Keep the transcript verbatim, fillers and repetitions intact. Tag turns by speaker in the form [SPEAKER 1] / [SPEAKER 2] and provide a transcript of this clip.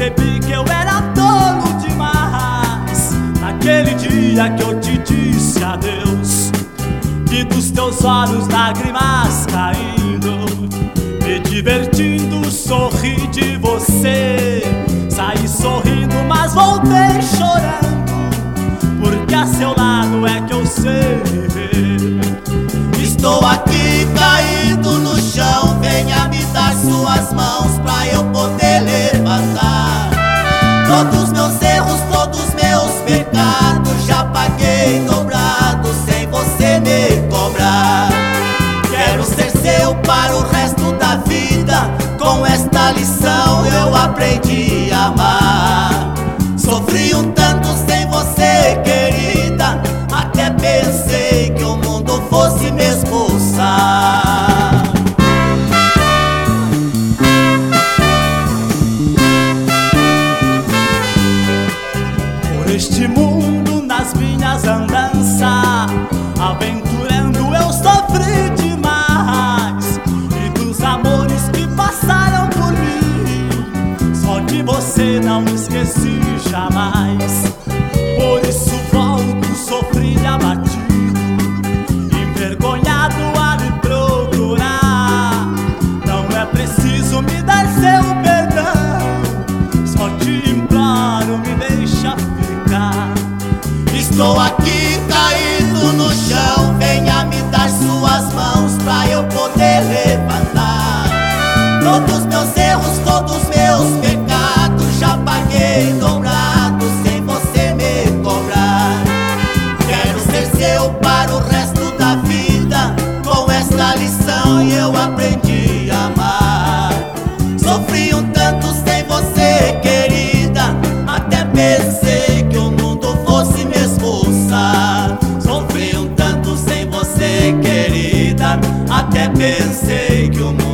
[SPEAKER 1] percebi que eu era tolo demais. Naquele dia que eu te disse adeus, vi dos teus olhos lágrimas caindo, me divertindo, sorri de você. Saí sorrindo, mas voltei chorando, porque a seu lado é que eu sei viver.
[SPEAKER 2] Estou aqui caído no chão, venha me dar suas mãos pra eu poder levantar. Todos meus erros, todos meus pecados, já paguei dobrado sem você me cobrar. Quero ser seu para o resto da vida, com esta lição eu aprendi a amar. Sofri um tanto sem você, querida, até pensei que o mundo fosse me expulsar.
[SPEAKER 1] Por este mundo nas minhas andanças, aventurando eu sofri demais. E dos amores que passaram por mim, só de você não me esqueci jamais. Por isso volto, sofri e abatido, envergonhado a me procurar. Não é preciso me dar seu perdão, só te imploro, me deixa ficar.
[SPEAKER 2] Estou aqui caído no chão, venha me dar suas mãos pra eu poder levantar. Todos meus erros, todos meus pecados, já paguei dobrado sem você me cobrar. Quero ser seu para o resto da vida, com esta lição eu aprendi a amar. Sofri um tanto sem você, querida, até pensei que o mundo fosse me expulsar. Sofri um tanto sem você, querida, até pensei que o mundo